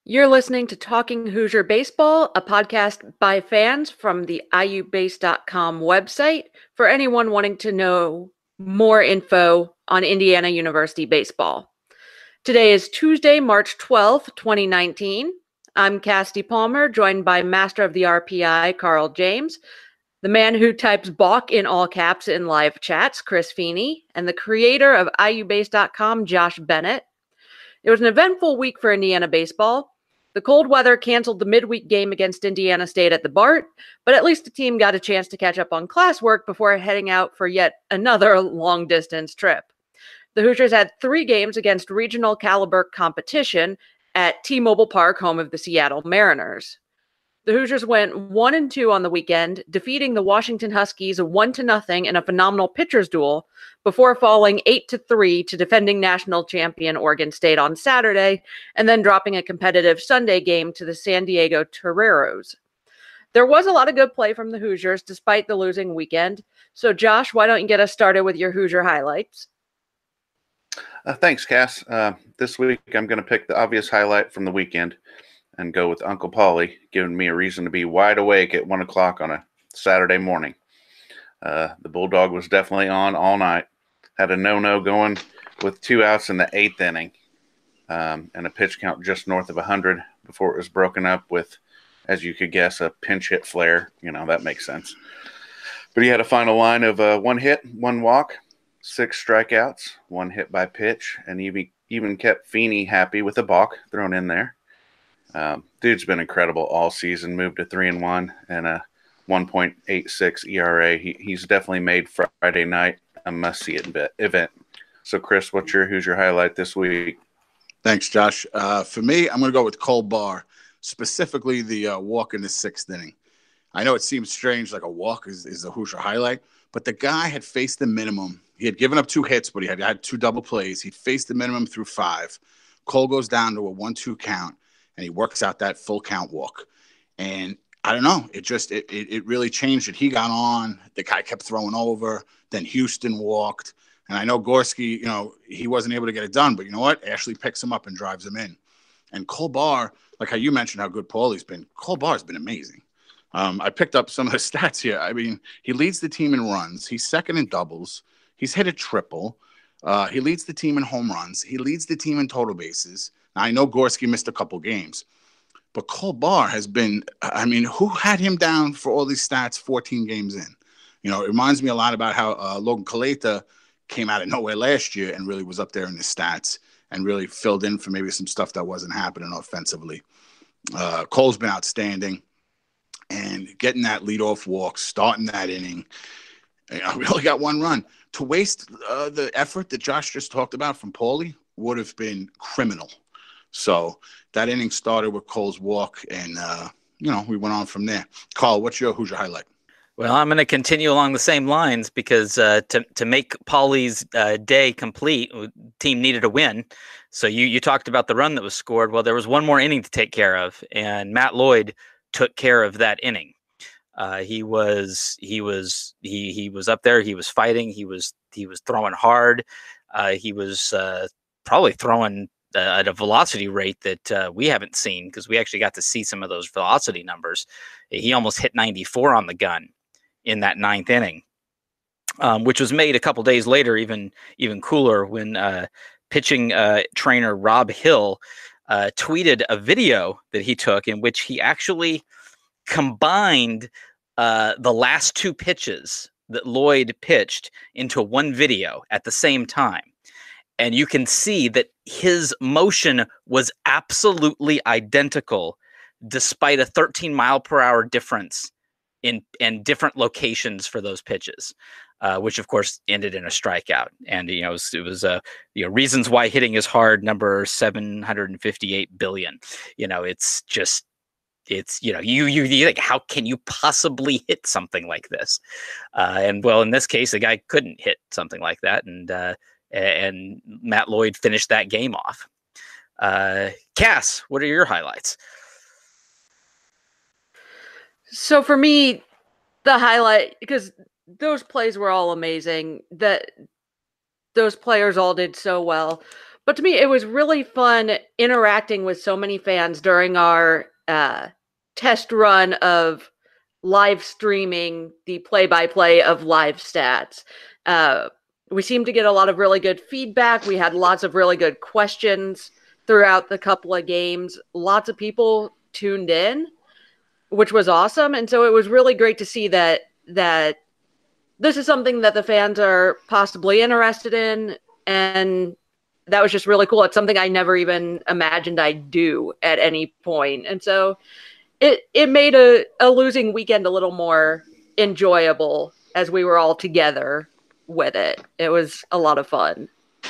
You're listening to Talking Hoosier Baseball, a podcast by fans from the iubase.com website for anyone wanting to know more info on Indiana University baseball. Today is Tuesday, March 12th, 2019. I'm Cassidy Palmer, joined by Master of the RPI, Carl James, the man who types balk in all caps in live chats, Chris Feeney, and the creator of iubase.com, Josh Bennett. It was an eventful week for Indiana baseball. The cold weather canceled the midweek game against Indiana State at the BART, but at least the team got a chance to catch up on classwork before heading out for yet another long-distance trip. The Hoosiers had 3 games against regional caliber competition at T-Mobile Park, home of the Seattle Mariners. The Hoosiers went 1-2 on the weekend, defeating the Washington Huskies 1-0 in a phenomenal pitcher's duel before falling 8-3 to defending national champion Oregon State on Saturday, and then dropping a competitive Sunday game to the San Diego Toreros. There was a lot of good play from the Hoosiers despite the losing weekend. So Josh, why don't you get us started with your Hoosier highlights? Thanks, Cass. This week I'm going to pick the obvious highlight from the weekend and go with Uncle Paulie, giving me a reason to be wide awake at 1 o'clock on a Saturday morning. The Bulldog was definitely on all night. Had a no-no going with 2 outs in the 8th inning and a pitch count just north of 100 before it was broken up with, as you could guess, a pinch hit flare. You know, that makes sense. But he had a final line of 1 hit, 1 walk, 6 strikeouts, 1 hit by pitch, and even kept Feeney happy with a balk thrown in there. Dude's been incredible all season, moved to 3-1 and a 1.86 ERA. He's definitely made Friday night a must-see event. So, Chris, what's your Hoosier highlight this week? Thanks, Josh. For me, I'm going to go with Cole Barr, specifically the walk in the 6th inning. I know it seems strange, like a walk is the Hoosier highlight, but the guy had faced the minimum. He had given up 2 hits, but he had 2 double plays. He'd faced the minimum through 5. Cole goes down to a 1-2 count, and he works out that full count walk. And I don't know, it really changed it. He got on, the guy kept throwing over, then Houston walked. And I know Gorski, he wasn't able to get it done, but you know what? Ashley picks him up and drives him in. And Cole Barr, like how you mentioned how good Paulie's been, Cole Barr's been amazing. I picked up some of the stats here. I mean, he leads the team in runs. He's second in doubles. He's hit a triple. He leads the team in home runs. He leads the team in total bases. Now, I know Gorski missed a couple games, but Cole Barr has been, I mean, who had him down for all these stats 14 games in? It reminds me a lot about how Logan Kaleta came out of nowhere last year and really was up there in the stats and really filled in for maybe some stuff that wasn't happening offensively. Cole's been outstanding, and getting that leadoff walk, starting that inning, we only got 1 run. To waste the effort that Josh just talked about from Paulie would have been criminal. So that inning started with Cole's walk, and, we went on from there. Carl, what's your Hoosier highlight? Well, I'm going to continue along the same lines because to make Paulie's day complete, the team needed a win. So you talked about the run that was scored. Well, there was 1 more inning to take care of, and Matt Lloyd took care of that inning. He was up there. He was fighting. He was throwing hard. He was probably throwing at a velocity rate that we haven't seen, because we actually got to see some of those velocity numbers. He almost hit 94 on the gun in that 9th inning, which was made a couple days later even cooler when pitching trainer Rob Hill tweeted a video that he took in which he actually combined the last 2 pitches that Lloyd pitched into one video at the same time. And you can see that his motion was absolutely identical, despite a 13-mile-per-hour difference in different locations for those pitches, which of course ended in a strikeout. And it was reasons why hitting is hard, number 758 billion. It's just. It's, you think, how can you possibly hit something like this? And well, in this case, the guy couldn't hit something like that. And Matt Lloyd finished that game off. Cass, what are your highlights? So for me, the highlight, because those plays were all amazing, that those players all did so well. But to me, it was really fun interacting with so many fans during our test run of live streaming the play-by-play of live stats. We seemed to get a lot of really good feedback. We had lots of really good questions throughout the couple of games. Lots of people tuned in, which was awesome. And so it was really great to see that this is something that the fans are possibly interested in. And that was just really cool. It's something I never even imagined I'd do at any point. And so it made a losing weekend a little more enjoyable as we were all together with it. It was a lot of fun.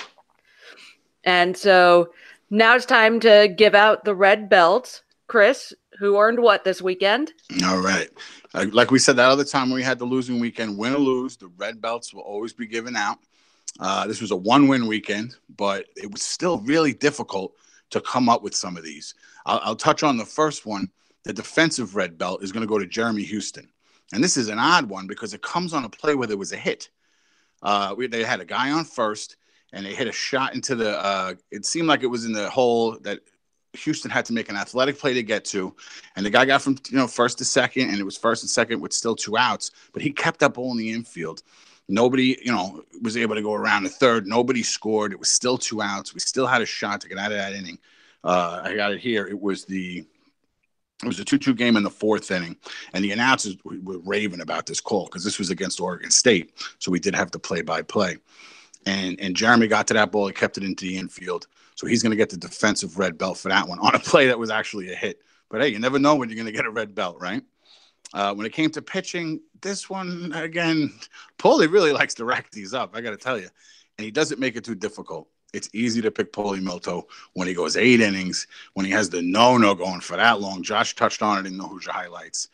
And so now it's time to give out the red belts. Chris, who earned what this weekend? All right. Like we said that other time when we had the losing weekend, win or lose, the red belts will always be given out. This was a 1-win weekend, but it was still really difficult to come up with some of these. I'll touch on the first one. The defensive red belt is going to go to Jeremy Houston. And this is an odd one because it comes on a play where there was a hit. They had a guy on first, and they hit a shot into the it seemed like it was in the hole that Houston had to make an athletic play to get to. And the guy got from first to second, and it was first and second with still 2 outs. But he kept that ball in the infield. Nobody, was able to go around the third. Nobody scored. It was still 2 outs. We still had a shot to get out of that inning. I got it here. It was a 2-2 game in the 4th inning, and the announcers were raving about this call because this was against Oregon State, so we did have to play-by-play. And Jeremy got to that ball. He kept it into the infield, so he's going to get the defensive red belt for that one on a play that was actually a hit. But, hey, you never know when you're going to get a red belt, right? When it came to pitching, this one, again, Paulie really likes to rack these up, I got to tell you, and he doesn't make it too difficult. It's easy to pick Paulie Milto when he goes 8 innings, when he has the no going for that long. Josh touched on it in the Hoosier highlights.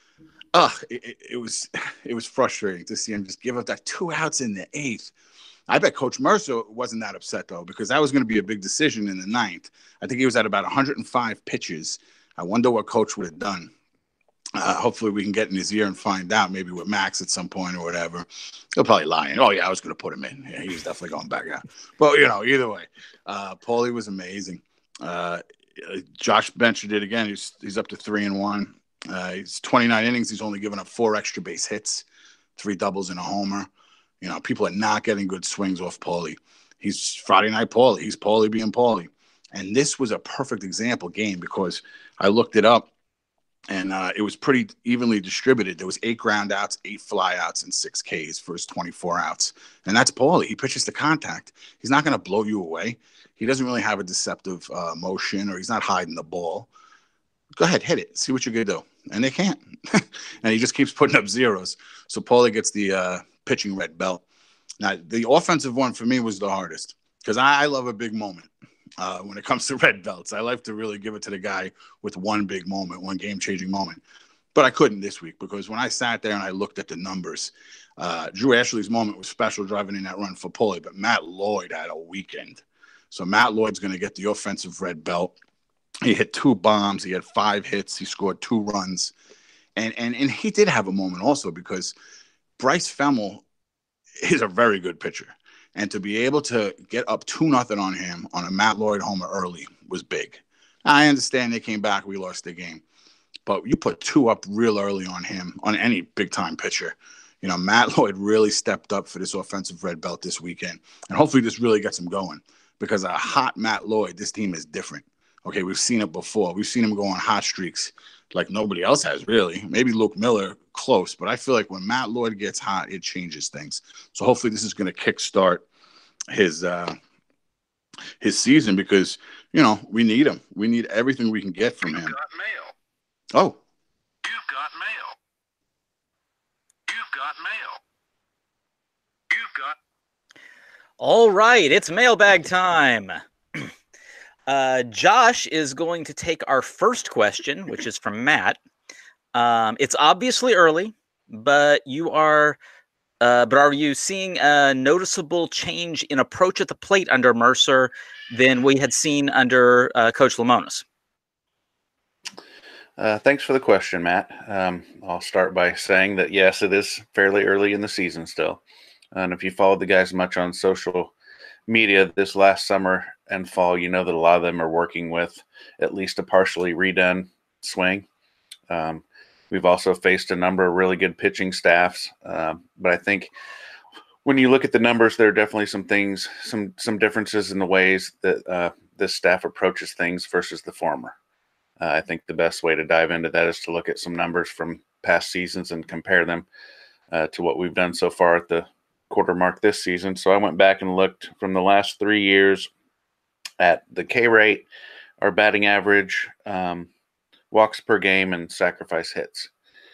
It was frustrating to see him just give up that 2 outs in the 8th. I bet Coach Mercer wasn't that upset, though, because that was going to be a big decision in the 9th. I think he was at about 105 pitches. I wonder what Coach would have done. Hopefully we can get in his ear and find out, maybe with Max at some point or whatever. He'll probably lie in. Oh, yeah, I was going to put him in. Yeah, he was definitely going back out. But, either way, Paulie was amazing. Josh ventured it again. He's up to 3-1. He's 29 innings. He's only given up 4 extra base hits, 3 doubles and a homer. People are not getting good swings off Paulie. He's Friday Night Paulie. He's Paulie being Paulie. And this was a perfect example game because I looked it up. And it was pretty evenly distributed. There was 8 ground outs, 8 fly outs, and 6 Ks for his 24 outs. And that's Paulie. He pitches to contact. He's not going to blow you away. He doesn't really have a deceptive motion, or he's not hiding the ball. Go ahead, hit it. See what you're going to do. And they can't. And he just keeps putting up zeros. So Paulie gets the pitching red belt. Now, the offensive one for me was the hardest because I love a big moment. When it comes to red belts, I like to really give it to the guy with one big moment, one game-changing moment. But I couldn't this week because when I sat there and I looked at the numbers, Drew Ashley's moment was special driving in that run for Paulie, but Matt Lloyd had a weekend. So Matt Lloyd's going to get the offensive red belt. He hit 2 bombs. He had 5 hits. He scored 2 runs. And he did have a moment also because Bryce Femmel is a very good pitcher. And to be able to get up 2-0 on him on a Matt Lloyd homer early was big. I understand they came back. We lost the game. But you put 2 up real early on him, on any big-time pitcher. Matt Lloyd really stepped up for this offensive red belt this weekend. And hopefully this really gets him going. Because a hot Matt Lloyd, this team is different. Okay, we've seen it before. We've seen him go on hot streaks like nobody else has, really. Maybe Luke Miller, close. But I feel like when Matt Lloyd gets hot, it changes things. So hopefully this is going to kickstart his season because, we need him. We need everything we can get from him. You've got mail. Oh. You've got mail. You've got mail. You've got... All right, it's mailbag time. Josh is going to take our first question, which is from Matt. It's obviously early, but are you seeing a noticeable change in approach at the plate under Mercer than we had seen under Coach Lemonis? Thanks for the question, Matt. I'll start by saying that, yes, it is fairly early in the season still. And if you followed the guys much on social media this last summer, and fall, you know that a lot of them are working with at least a partially redone swing. We've also faced a number of really good pitching staffs, but I think when you look at the numbers, there are definitely some things, some differences in the ways that this staff approaches things versus the former. I think the best way to dive into that is to look at some numbers from past seasons and compare them to what we've done so far at the quarter mark this season. So I went back and looked from the last 3 years at the K rate, our batting average, walks per game, and sacrifice hits.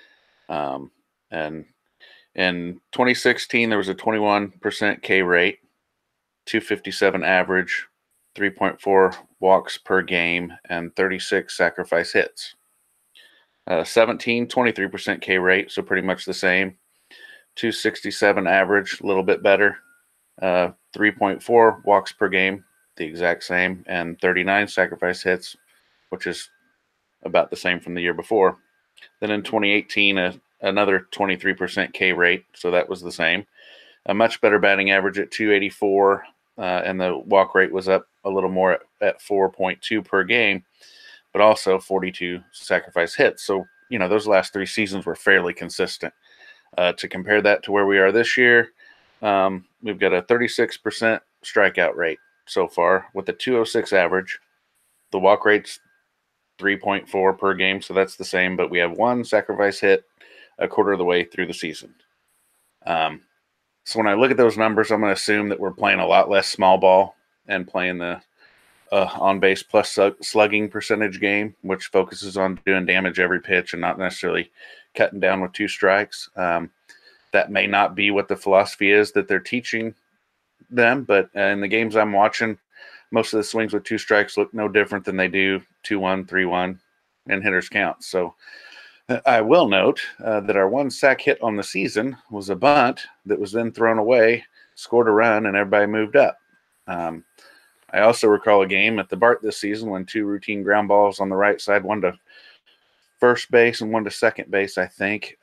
And in 2016, there was a 21% K rate, 257 average, 3.4 walks per game, and 36 sacrifice hits. 17, 23% K rate, so pretty much the same. 267 average, a little bit better. 3.4 walks per game, the exact same, and 39 sacrifice hits, which is about the same from the year before. Then in 2018, another 23% K rate, so that was the same. A much better batting average at 284, and the walk rate was up a little more at 4.2 per game, but also 42 sacrifice hits. So, you know, those last 3 seasons were fairly consistent. To compare that to where we are this year, we've got a 36% strikeout rate so far with a 206 average. The walk rate's 3.4 per game, so that's the same, but we have 1 sacrifice hit a quarter of the way through the season. So when I look at those numbers, I'm going to assume that we're playing a lot less small ball and playing the on-base plus slugging percentage game, which focuses on doing damage every pitch and not necessarily cutting down with 2 strikes. That may not be what the philosophy is that they're teaching them, but in the games I'm watching, most of the swings with 2 strikes look no different than they do 2-1, 3-1, and hitters count. So I will note that our 1 sack hit on the season was a bunt that was then thrown away, scored a run, and everybody moved up. I also recall a game at the Bart this season when 2 routine ground balls on the right side, 1 to first base and 1 to second base, I think,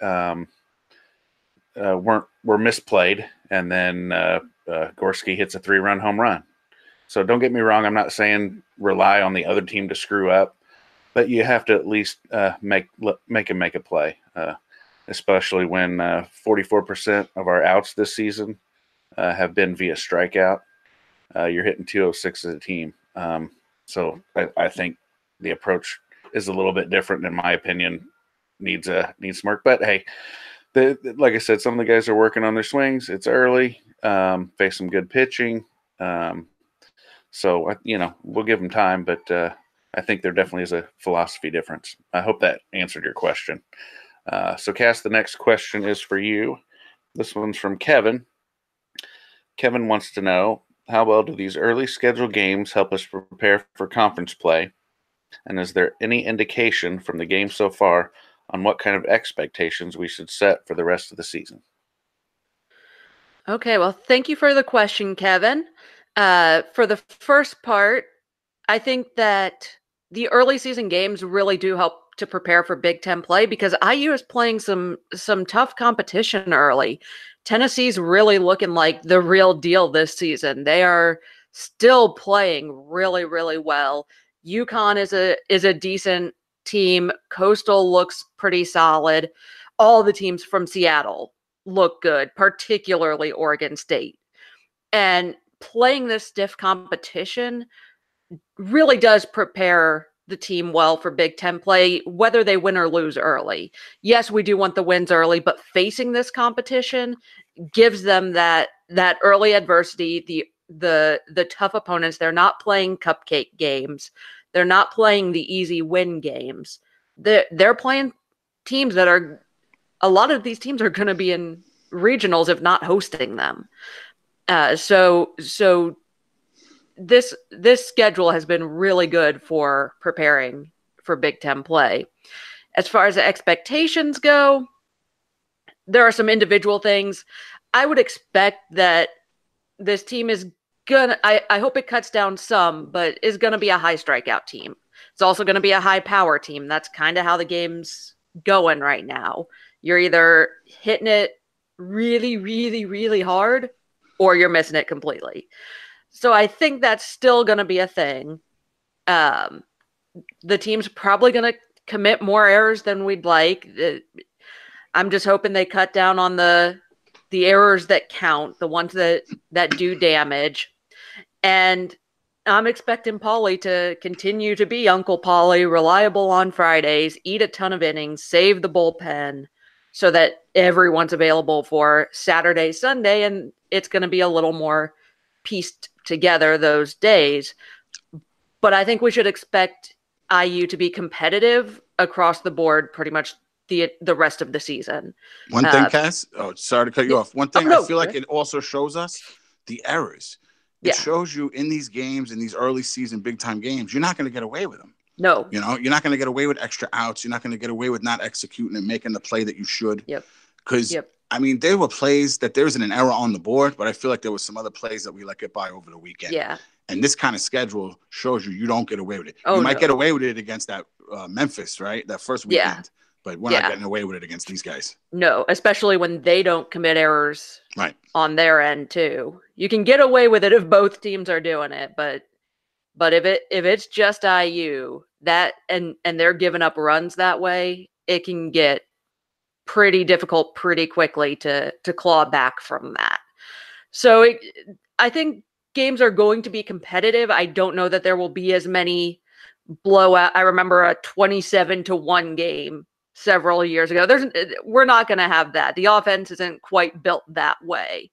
were misplayed, and then Gorski hits a 3-run home run. So don't get me wrong, I'm not saying rely on the other team to screw up, but you have to at least make him make a play, especially when 44% of our outs this season have been via strikeout. You're hitting 206 as a team. So I think the approach is a little bit different, in my opinion, needs some work. But hey, like I said, some of the guys are working on their swings. It's early, face some good pitching. So, you know, we'll give them time, but I think there definitely is a philosophy difference. I hope that answered your question. So, Cass, the next question is for you. This one's from Kevin. Kevin wants to know, how well do these early scheduled games help us prepare for conference play? And is there any indication from the game so far on what kind of expectations we should set for the rest of the season? Okay, well, thank you for the question, Kevin. For the first part, I think that the early season games really do help to prepare for Big Ten play because IU is playing some tough competition early. Tennessee's really looking like the real deal this season. They are still playing really, really well. UConn is a decent team. Coastal looks pretty solid. All the teams from Seattle look good, particularly Oregon State. And playing this stiff competition really does prepare the team well for Big Ten play, whether they win or lose early. Yes, we do want the wins early, but facing this competition gives them that early adversity, the tough opponents. They're not playing cupcake games. They're not playing the easy win games. They're playing teams that are, a lot of these teams are going to be in regionals, if not hosting them. So this schedule has been really good for preparing for Big Ten play. As far as the expectations go, there are some individual things. I would expect that this team is gonna, I hope it cuts down some, but is gonna be a high strikeout team. It's also gonna be a high power team. That's kind of how the game's going right now. You're either hitting it really, really, really hard, or you're missing it completely. So I think that's still going to be a thing. The team's probably going to commit more errors than we'd like. I'm just hoping they cut down on the errors that count, the ones that do damage. And I'm expecting Paulie to continue to be Uncle Paulie, reliable on Fridays, eat a ton of innings, save the bullpen so that everyone's available for Saturday, Sunday, and it's going to be a little more pieced together those days. But I think we should expect IU to be competitive across the board pretty much the rest of the season. One thing, Cass, sorry to cut you off. One thing I feel like it also shows us the errors. It shows you in these games, in these early season big time games, you're not going to get away with them. No. You're not going to get away with extra outs. You're not going to get away with not executing and making the play that you should. Yep. Because, I mean, there were plays that there wasn't an error on the board, but I feel like there was some other plays that we let get by over the weekend. Yeah. And this kind of schedule shows you don't get away with it. Oh, you might get away with it against that Memphis, right? That first weekend. Yeah. But we're not getting away with it against these guys. No, especially when they don't commit errors on their end too. You can get away with it if both teams are doing it, but if it's just IU that and they're giving up runs that way, it can get pretty difficult pretty quickly to claw back from that. So I think games are going to be competitive. I don't know that there will be as many blowout. I remember a 27-1 game several years ago. We're not going to have that. The offense isn't quite built that way.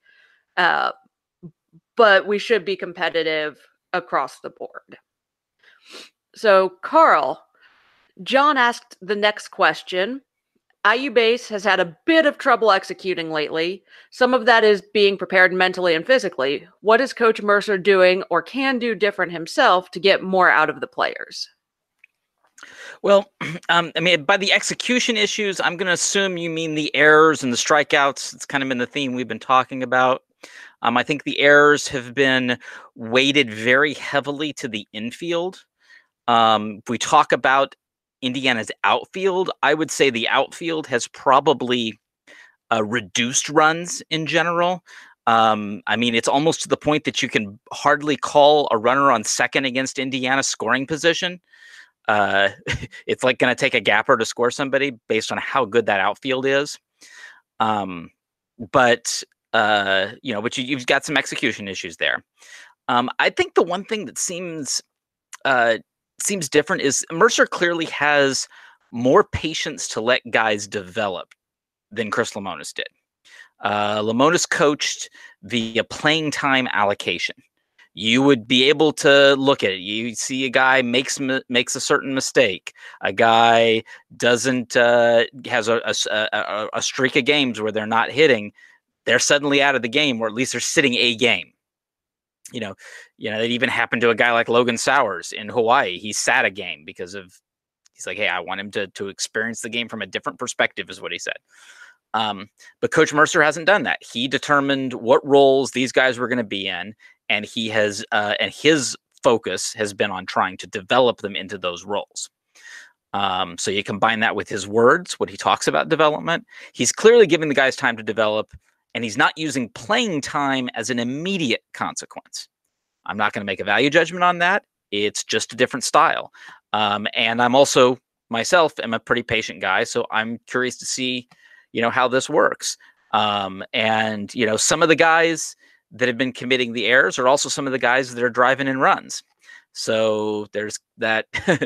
But we should be competitive across the board. So, Carl, John asked the next question. IU base has had a bit of trouble executing lately. Some of that is being prepared mentally and physically. What is Coach Mercer doing or can do different himself to get more out of the players? Well, I mean, by the execution issues, I'm going to assume you mean the errors and the strikeouts. It's kind of been the theme we've been talking about. I think the errors have been weighted very heavily to the infield. If we talk about Indiana's outfield, I would say the outfield has probably reduced runs in general. I mean, it's almost to the point that you can hardly call a runner on second against Indiana's scoring position. It's like going to take a gapper to score somebody based on how good that outfield is. But you've got some execution issues there. I think the one thing that seems different is Mercer clearly has more patience to let guys develop than Chris Lemonis did. Lemonis coached via playing time allocation. You would be able to look at it. You see a guy makes a certain mistake. A guy doesn't has a streak of games where they're not hitting. They're suddenly out of the game, or at least they're sitting a game. You know, it even happened to a guy like Logan Sowers in Hawaii. He sat a game because he's like, hey, I want him to experience the game from a different perspective, is what he said. But Coach Mercer hasn't done that. He determined what roles these guys were going to be in, and he has, and his focus has been on trying to develop them into those roles. So you combine that with his words, what he talks about development. He's clearly giving the guys time to develop, and he's not using playing time as an immediate consequence. I'm not going to make a value judgment on that. It's just a different style. And I'm also myself am a pretty patient guy, so I'm curious to see, how this works. And some of the guys that have been committing the errors are also some of the guys that are driving in runs. So there's that.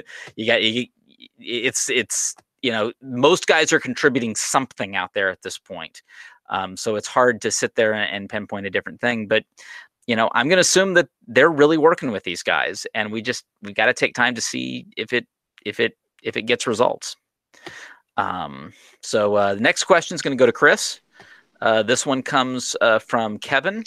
Most guys are contributing something out there at this point. So it's hard to sit there and pinpoint a different thing, but I'm going to assume that they're really working with these guys, and we got to take time to see if it gets results. So the next question is going to go to Chris. This one comes from Kevin.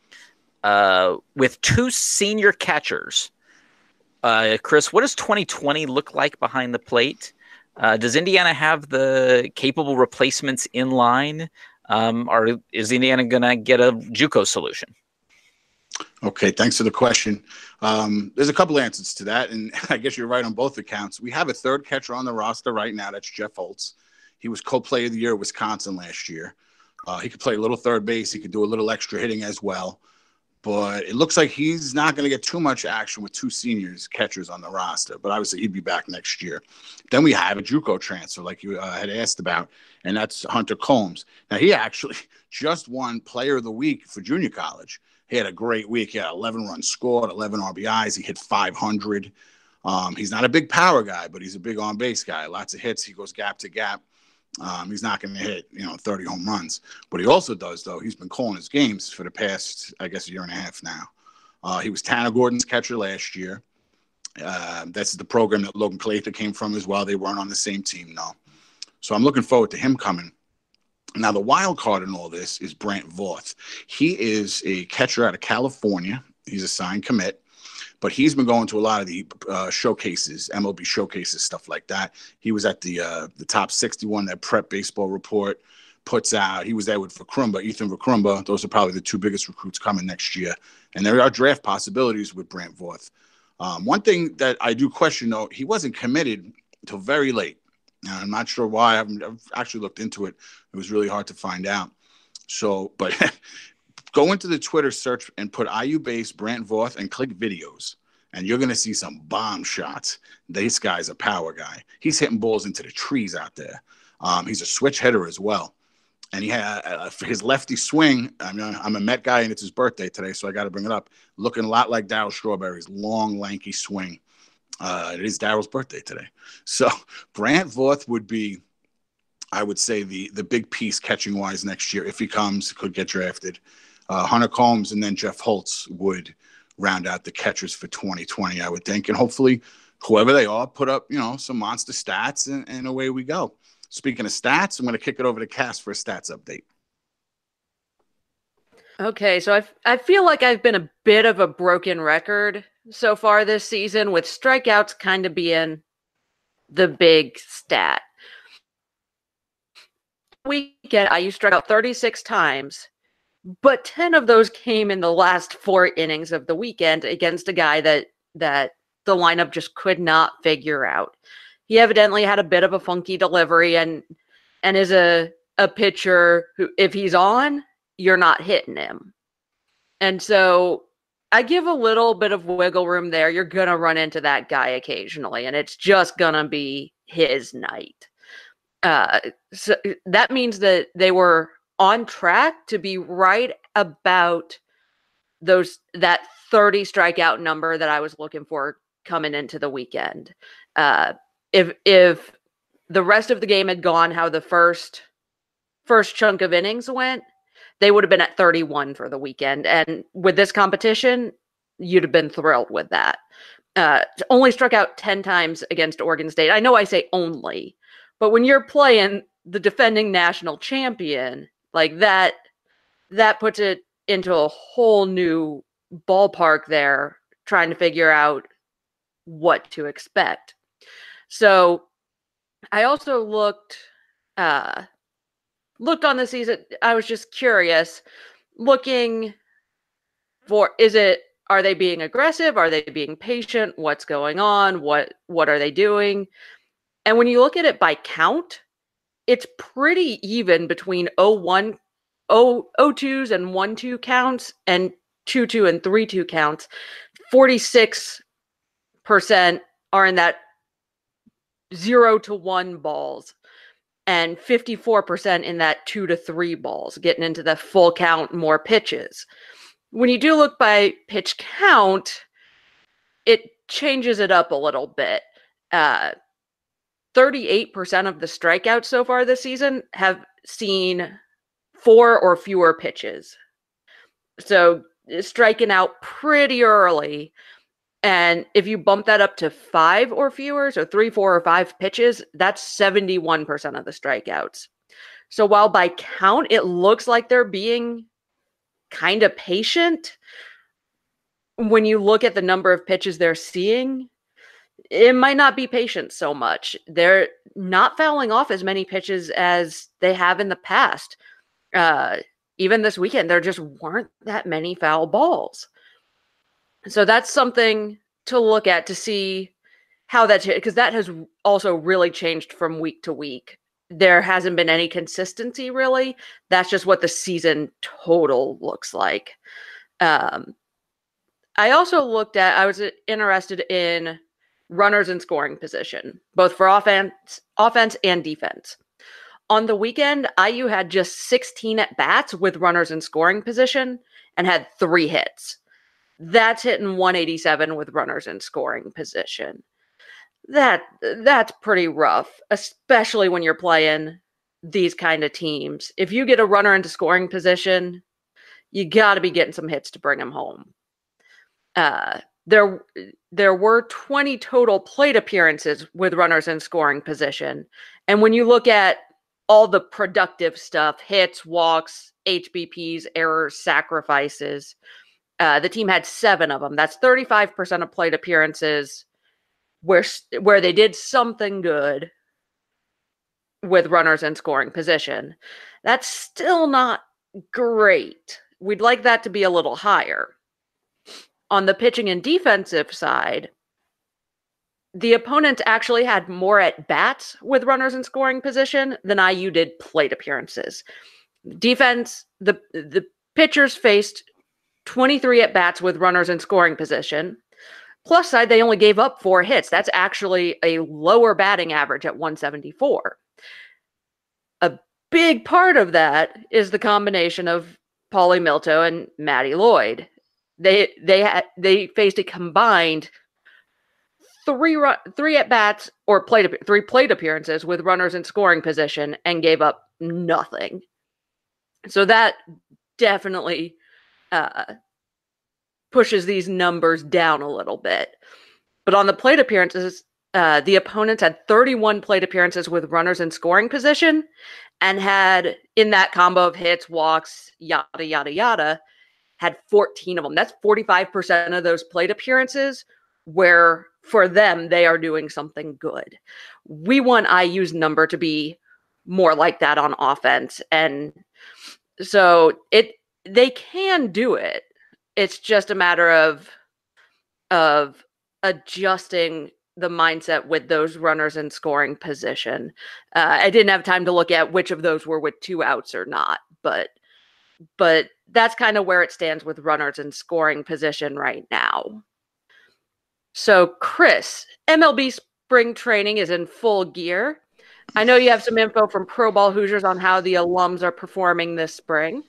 With two senior catchers, Chris, what does 2020 look like behind the plate? Does Indiana have the capable replacements in line? Or is Indiana going to get a JUCO solution? Okay, thanks for the question. There's a couple answers to that, and I guess you're right on both accounts. We have a third catcher on the roster right now. That's Jeff Holtz. He was co-player of the year at Wisconsin last year. He could play a little third base. He could do a little extra hitting as well. but it looks like he's not going to get too much action with 2 seniors catchers on the roster. But obviously, he'd be back next year. Then we have a JUCO transfer, like you had asked about, and that's Hunter Combs. Now, he actually just won Player of the Week for junior college. He had a great week. He had 11 runs scored, 11 RBIs. He hit 500. He's not a big power guy, but he's a big on-base guy. Lots of hits. He goes gap to gap. He's not going to hit, 30 home runs. What he also does, though, he's been calling his games for the past, I guess, a year and a half now. He was Tanner Gordon's catcher last year. That's the program that Logan Calatha came from as well. They weren't on the same team, no. So I'm looking forward to him coming. Now, the wild card in all this is Brant Voth. He is a catcher out of California. He's a signed commit. But he's been going to a lot of the showcases, MLB showcases, stuff like that. He was at the top 61 that Prep Baseball Report puts out. He was there with Ethan Vacrumba. Those are probably the 2 biggest recruits coming next year. And there are draft possibilities with Brant Voth. One thing that I do question, though, he wasn't committed until very late. I'm not sure why. I've actually looked into it. It was really hard to find out. So, but go into the Twitter search and put IU base Brant Voth and click videos, and you're going to see some bomb shots. This guy's a power guy. He's hitting balls into the trees out there. He's a switch hitter as well. And he had his lefty swing. I mean, I'm a Met guy, and it's his birthday today, so I got to bring it up. Looking a lot like Darryl Strawberry's long, lanky swing. It is Darryl's birthday today. So Brant Voth would be, I would say, the big piece catching-wise next year. If he comes, could get drafted. Hunter Combs and then Jeff Holtz would round out the catchers for 2020, I would think. And hopefully, whoever they are, put up, some monster stats, and away we go. Speaking of stats, I'm going to kick it over to Cass for a stats update. Okay, so I feel like I've been a bit of a broken record so far this season, with strikeouts kind of being the big stat. Weekend, IU struck out 36 times. But 10 of those came in the last 4 innings of the weekend against a guy that the lineup just could not figure out. He evidently had a bit of a funky delivery and is a pitcher who, if he's on, you're not hitting him. And so I give a little bit of wiggle room there. You're going to run into that guy occasionally, and it's just going to be his night. So that means that they were on track to be right about that 30 strikeout number that I was looking for coming into the weekend. If the rest of the game had gone how the first chunk of innings went, they would have been at 31 for the weekend. And with this competition, you'd have been thrilled with that. Only struck out 10 times against Oregon State. I know I say only, but when you're playing the defending national champion, like that puts it into a whole new ballpark there, trying to figure out what to expect. So I also looked on the season. I was just curious, looking for, are they being aggressive? Are they being patient? What's going on? What are they doing? And when you look at it by count, it's pretty even between 0-2s and 1-2 counts and 2-2 and 3-2 counts. 46% are in that 0-1 balls, and 54% in that 2-3 balls, getting into the full count, more pitches. When you do look by pitch count, it changes it up a little bit. 38% of the strikeouts so far this season have seen 4 or fewer pitches. So striking out pretty early. And if you bump that up to 5 or fewer, so 3, 4, or 5 pitches, that's 71% of the strikeouts. So while by count, it looks like they're being kind of patient, when you look at the number of pitches they're seeing, it might not be patient so much. They're not fouling off as many pitches as they have in the past. Even this weekend, there just weren't that many foul balls. So that's something to look at to see how that's, because that has also really changed from week to week. There hasn't been any consistency, really. That's just what the season total looks like. I also I was interested in runners in scoring position, both for offense and defense. On the weekend, IU had just 16 at bats with runners in scoring position and had 3 hits. That's hitting 187 with runners in scoring position. That's pretty rough, especially when you're playing these kind of teams. If you get a runner into scoring position, you got to be getting some hits to bring him home. There were 20 total plate appearances with runners in scoring position, and when you look at all the productive stuff, hits, walks, HBPs, errors, sacrifices, the team had 7 of them. That's 35% of plate appearances where they did something good with runners in scoring position. That's still not great. We'd like that to be a little higher. On the pitching and defensive side, the opponent actually had more at-bats with runners in scoring position than IU did plate appearances. Defense, the pitchers faced 23 at-bats with runners in scoring position. Plus side, they only gave up 4 hits. That's actually a lower batting average at 174. A big part of that is the combination of Paulie Milto and Matty Lloyd. They faced a combined 3 at-bats or 3 plate appearances with runners in scoring position and gave up nothing. So that definitely pushes these numbers down a little bit. But on the plate appearances, the opponents had 31 plate appearances with runners in scoring position and had, in that combo of hits, walks, yada, yada, yada, had 14 of them. That's 45% of those plate appearances where, for them, they are doing something good. We want IU's number to be more like that on offense. And so they can do it. It's just a matter of adjusting the mindset with those runners in scoring position. I didn't have time to look at which of those were with 2 outs or not, but that's kind of where it stands with runners in scoring position right now. So, Chris, MLB spring training is in full gear. I know you have some info from Pro Ball Hoosiers on how the alums are performing this spring.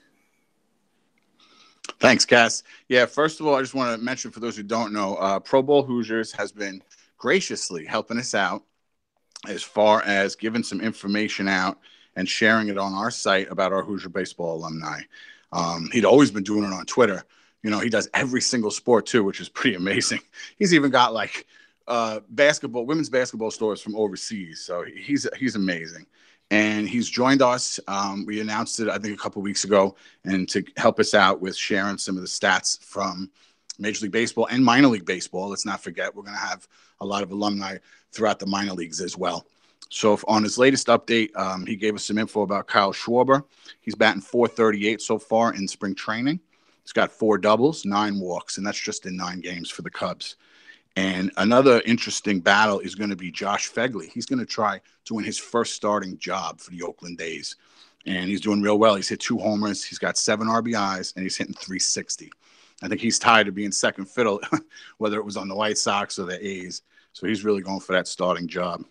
Thanks, Cass. Yeah, first of all, I just want to mention for those who don't know, Pro Bowl Hoosiers has been graciously helping us out as far as giving some information out and sharing it on our site about our Hoosier baseball alumni. He'd always been doing it on Twitter. You know, he does every single sport too, which is pretty amazing. He's even got like women's basketball stores from overseas. So he's amazing. And he's joined us. We announced it, I think, a couple of weeks ago, and to help us out with sharing some of the stats from Major League Baseball and minor league baseball. Let's not forget, we're going to have a lot of alumni throughout the minor leagues as well. So on his latest update, he gave us some info about Kyle Schwarber. He's batting .438 so far in spring training. He's got 4 doubles, 9 walks, and that's just in 9 games for the Cubs. And another interesting battle is going to be Josh Phegley. He's going to try to win his first starting job for the Oakland A's. And he's doing real well. He's hit 2 homers. He's got 7 RBIs, and he's hitting .360. I think he's tired of being second fiddle, whether it was on the White Sox or the A's. So he's really going for that starting job.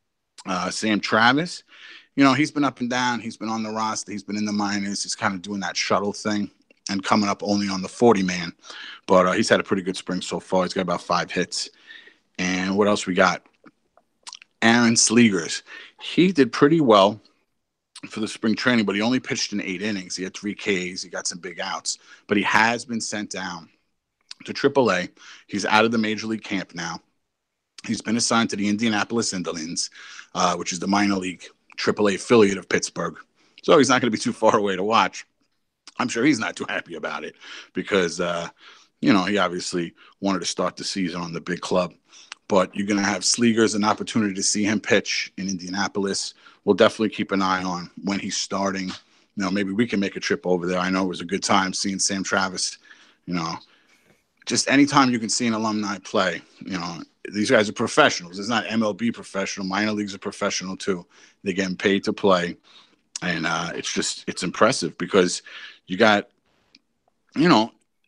Sam Travis, you know, he's been up and down. He's been on the roster. He's been in the minors. He's kind of doing that shuttle thing and coming up only on the 40-man. But he's had a pretty good spring so far. He's got about 5 hits. And what else we got? Aaron Slegers. He did pretty well for the spring training, but he only pitched in 8 innings. He had 3 Ks. He got some big outs. But he has been sent down to AAA. He's out of the Major League camp now. He's been assigned to the Indianapolis Indolins, which is the minor league AAA affiliate of Pittsburgh. So he's not going to be too far away to watch. I'm sure he's not too happy about it because, you know, he obviously wanted to start the season on the big club. But you're going to have Slegers an opportunity to see him pitch in Indianapolis. We'll definitely keep an eye on when he's starting. You know, maybe we can make a trip over there. I know it was a good time seeing Sam Travis. You know, just anytime you can see an alumni play, you know, these guys are professionals. It's not MLB professional. Minor leagues are professional too. They're getting paid to play. And it's impressive because you got, you know,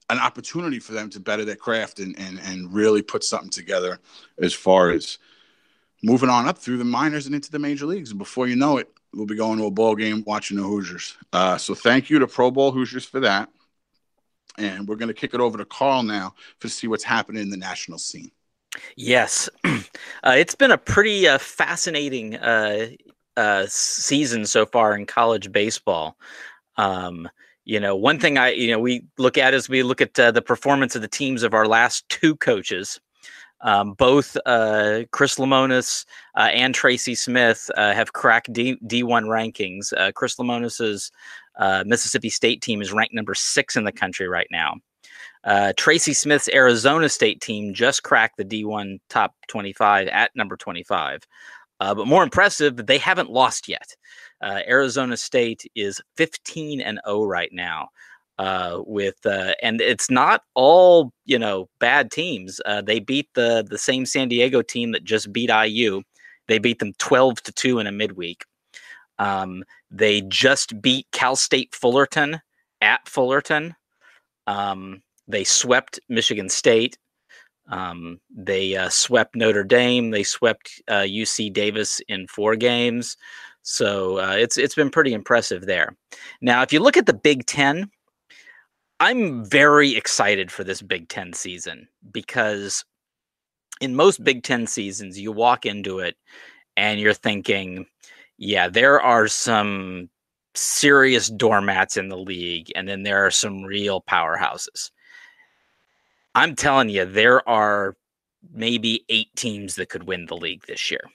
an opportunity for them to better their craft and really put something together as far as moving on up through the minors and into the major leagues. And before you know it, we'll be going to a ball game watching the Hoosiers. So thank you to Pro Bowl Hoosiers for that. And we're going to kick it over to Carl now to see what's happening in the national scene. Yes. It's been a pretty fascinating season so far in college baseball. One thing we look at is we look at the performance of the teams of our last two coaches. Both Chris Lemonis and Tracy Smith have cracked D1 rankings. Chris Lemonis's Mississippi State team is ranked number 6 in the country right now. Tracy Smith's Arizona State team just cracked the D1 top 25 at number 25. But more impressive, they haven't lost yet. Arizona State is 15-0 right now. And it's not all bad teams. They beat the same San Diego team that just beat IU. They beat them 12-2 in a midweek. They just beat Cal State Fullerton at Fullerton. They swept Michigan State. They swept Notre Dame. They swept UC Davis in 4 games. So it's been pretty impressive there. Now, if you look at the Big Ten, I'm very excited for this Big Ten season because in most Big Ten seasons, you walk into it and you're thinking, yeah, there are some serious doormats in the league, and then there are some real powerhouses. I'm telling you, there are maybe 8 teams that could win the league this year.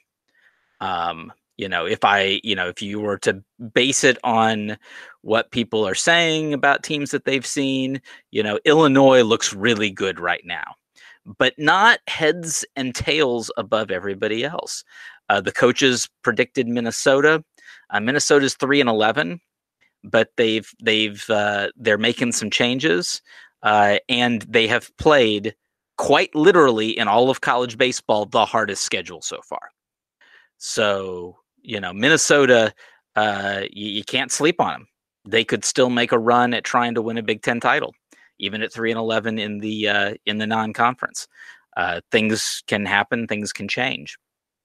If you were to base it on what people are saying about teams that they've seen, Illinois looks really good right now, but not heads and tails above everybody else. The coaches predicted Minnesota. Minnesota's 3-11, but they're making some changes, and they have played quite literally in all of college baseball the hardest schedule so far. So, Minnesota, you can't sleep on them. They could still make a run at trying to win a Big Ten title, even at 3-11 in the non-conference. Things can happen. Things can change.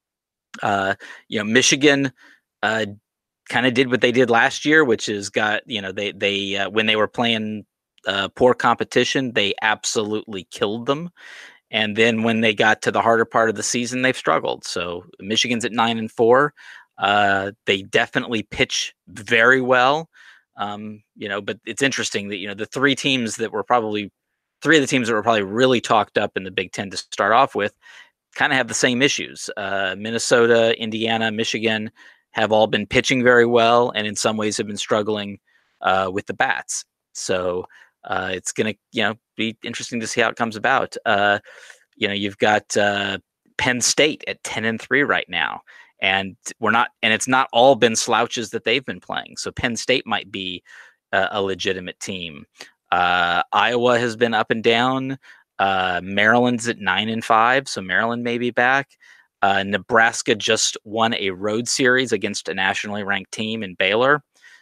Michigan kind of did what they did last year, which is they when they were playing poor competition, they absolutely killed them. And then when they got to the harder part of the season, they've struggled. So Michigan's at 9-4. They definitely pitch very well. But it's interesting that, the 3 teams that were probably 3 of the teams that were probably really talked up in the Big Ten to start off with kind of have the same issues. Minnesota, Indiana, Michigan have all been pitching very well, and in some ways have been struggling with the bats. So it's going to, be interesting to see how it comes about. You've got Penn State at 10-3 right now, and it's not all been slouches that they've been playing. So Penn State might be a legitimate team. Iowa has been up and down. Maryland's at 9-5, so Maryland may be back. Nebraska just won a road series against a nationally ranked team in Baylor.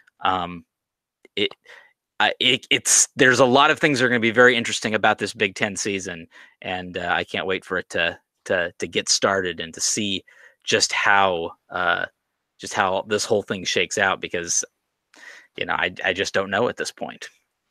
There's a lot of things that are going to be very interesting about this Big Ten season, and I can't wait for it to get started and to see just how this whole thing shakes out, because I just don't know at this point.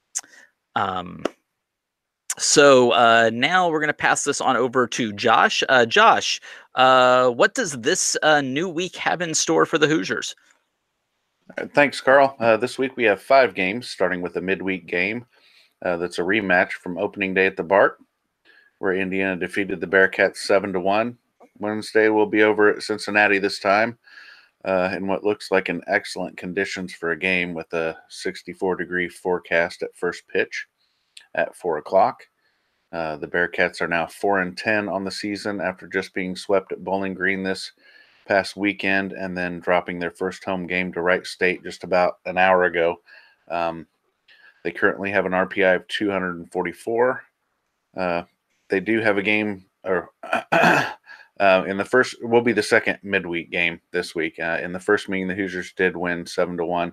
So now we're going to pass this on over to Josh. Josh, what does this new week have in store for the Hoosiers? Thanks, Carl. This week we have 5 games, starting with a midweek game that's a rematch from opening day at the Bart, where Indiana defeated the Bearcats 7-1. Wednesday will be over at Cincinnati this time, in what looks like an excellent conditions for a game with a 64-degree forecast at first pitch at 4 o'clock. The Bearcats are now 4-10 on the season after just being swept at Bowling Green this past weekend and then dropping their first home game to Wright State just about an hour ago. They currently have an RPI of 244. They do have a game, or in the first will be the second midweek game this week. In the first meeting, the Hoosiers did win 7-1.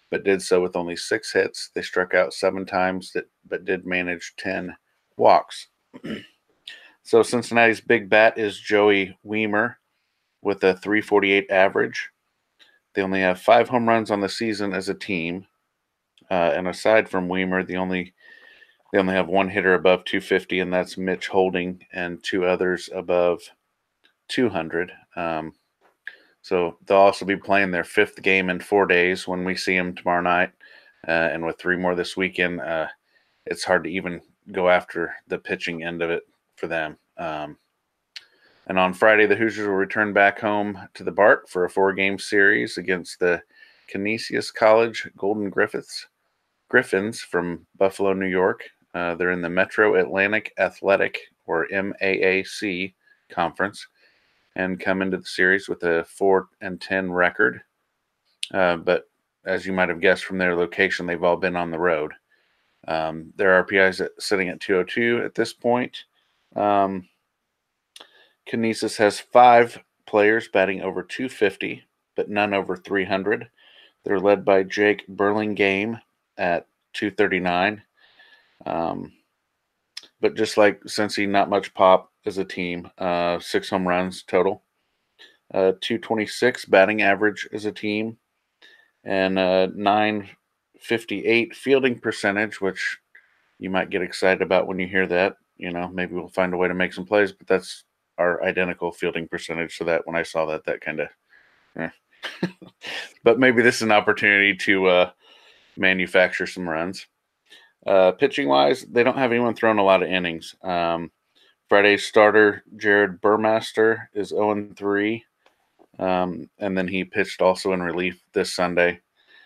but did so with only 6 hits. They struck out 7 times, but did manage 10 walks. So Cincinnati's big bat is Joey Wiemer with a 348 average. They only have 5 home runs on the season as a team. And aside from Wiemer, they only have one hitter above 250, and that's Mitch Holding, and 2 others above 200. So they'll also be playing their 5th game in 4 days when we see them tomorrow night. And with 3 more this weekend, it's hard to even go after the pitching end of it for them. And on Friday, the Hoosiers will return back home to the Bart for a 4-game series against the Canisius College Golden Griffins from Buffalo, New York. They're in the Metro Atlantic Athletic, or MAAC, conference, and come into the series with a 4-10 record. But as you might have guessed from their location, they've all been on the road. Their RPI is sitting at 202 at this point. Canisius has 5 players batting over 250, but none over 300. They're led by Jake Burlingame at 239. But just like Cincy, not much pop as a team. 6 home runs total. 226 batting average as a team. And 958 fielding percentage, which you might get excited about when you hear that. You know, maybe we'll find a way to make some plays, but that's our identical fielding percentage. So that when I saw that kind of, but maybe this is an opportunity to manufacture some runs. Pitching wise, they don't have anyone throwing a lot of innings. Friday's starter, Jared Burmaster, is 0-3. And then he pitched also in relief this Sunday.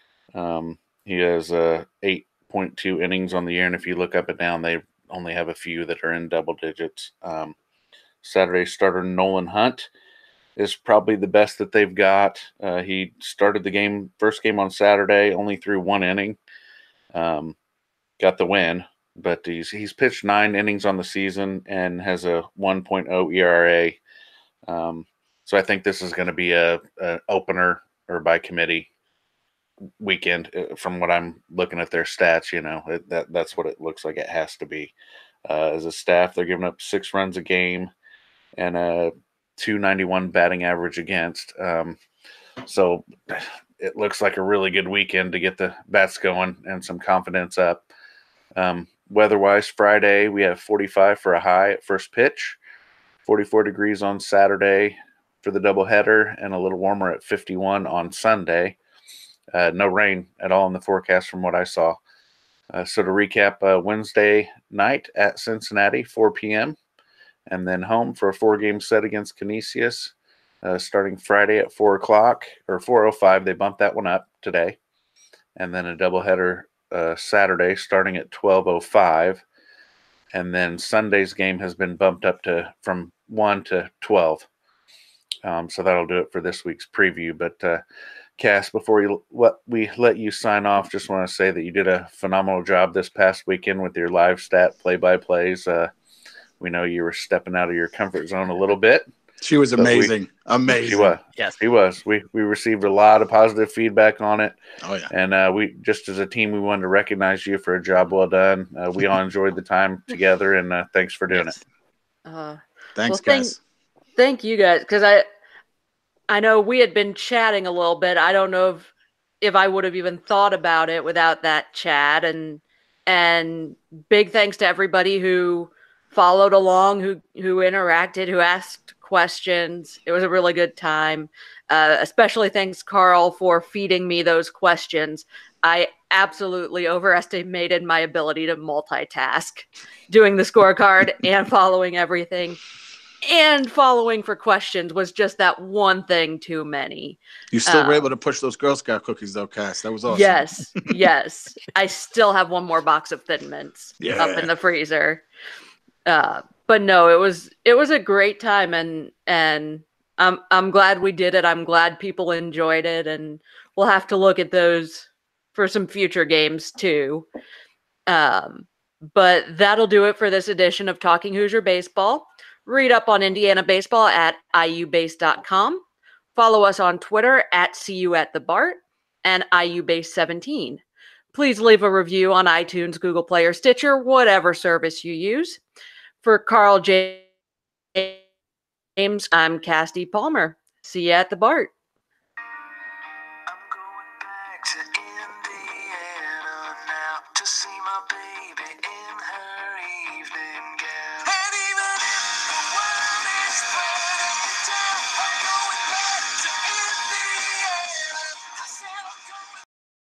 He has 8.2 innings on the year, and if you look up and down, they only have a few that are in double digits. Saturday's starter, Nolan Hunt, is probably the best that they've got. He started the first game on Saturday, only threw 1 inning. Got the win, but he's pitched 9 innings on the season and has a 1.0 ERA. So I think this is going to be a opener or by committee weekend. From what I'm looking at their stats, that's what it looks like it has to be. As a staff, they're giving up 6 runs a game and a 291 batting average against. So it looks like a really good weekend to get the bats going and some confidence up. Weather-wise, Friday, we have 45 for a high at first pitch, 44 degrees on Saturday for the doubleheader, and a little warmer at 51 on Sunday. No rain at all in the forecast from what I saw. So to recap, Wednesday night at Cincinnati, 4 p.m., and then home for a 4-game set against Canisius, starting Friday at 4 o'clock, or 4:05. They bumped that one up today. And then a doubleheader Saturday starting at 12:05. And then Sunday's game has been bumped up from 1 to 12. So that'll do it for this week's preview. But Cass, before we let you sign off, just want to say that you did a phenomenal job this past weekend with your live stat play-by-plays. We know you were stepping out of your comfort zone a little bit. She was amazing. Amazing. She was. Yes. She was. We received a lot of positive feedback on it. Oh, yeah. And we just as a team, we wanted to recognize you for a job well done. We all enjoyed the time together, and thanks for doing it. Thanks, guys. Thank you guys, because I know we had been chatting a little bit. I don't know if I would have even thought about it without that chat. And big thanks to everybody who followed along, who interacted, who asked questions. It was a really good time. Especially thanks, Carl, for feeding me those questions. I absolutely overestimated my ability to multitask, doing the scorecard and following everything. And following for questions was just that one thing too many. You still were able to push those Girl Scout cookies, though, Cass. That was awesome. Yes. I still have one more box of Thin Mints up in the freezer. But no, it was a great time, and I'm glad we did it. I'm glad people enjoyed it, and we'll have to look at those for some future games too. But that'll do it for this edition of Talking Hoosier Baseball. Read up on Indiana baseball at iubase.com. Follow us on Twitter at CUAtTheBart. and IU Base 17. Please leave a review on iTunes, Google Play, or Stitcher, whatever service you use. For Carl James, I'm Casty Palmer. See you at the BART. I'm going back to Indiana now to see my baby in her evening gown.